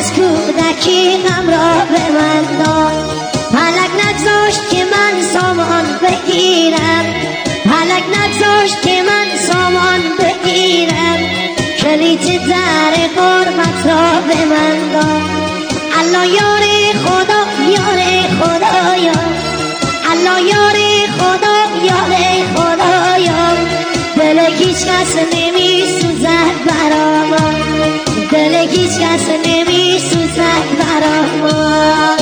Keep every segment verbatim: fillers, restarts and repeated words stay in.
از کودکی غم را به من داد. فلک نگذاشت که من سامان بگیرم، فلک نگذاشت که من سامان بگیرم، کلید در غربت را به من داد. الله یار خدا یار خدایا، الله یار خدا یار خدایا، دل هیچ کس نمی سوزد برا ما، دل هیچ کس نمی سوزد برا ما.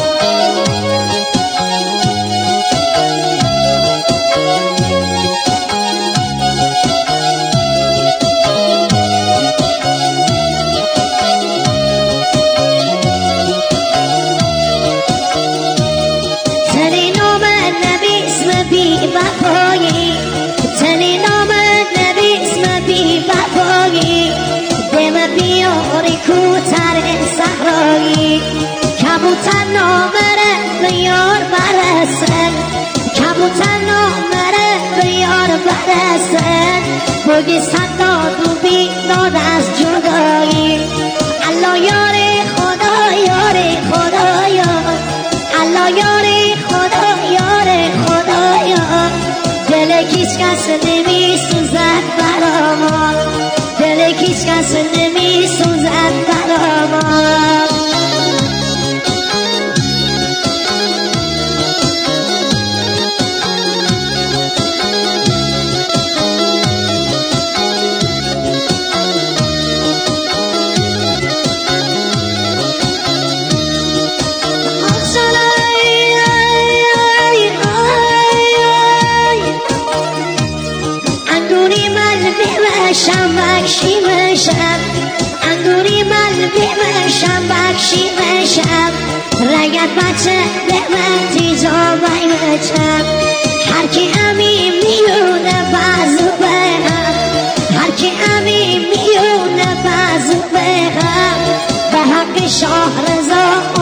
تنی نام نبی اسم بی وفایی، دم بیاری کوتر صحرایی، کبوتر نامره بیار برسن، کبوتر نامره بیار برسن، بگی صد داد و بیداد از جدایی. الله یار خدا یار خدایا، الله یار خدا یار خدایا، دل هیچ کس نمی سوزد برا ما، دل هیچ کس نمی سوزد برا ما. بخشی بشم انگوری من بشم بخشی بشم، رگت بچه به من تیزا بای بچم، هر کی امی میونه بازو بهم، هر کی امی میونه بازو بهم، به حق شاه رضا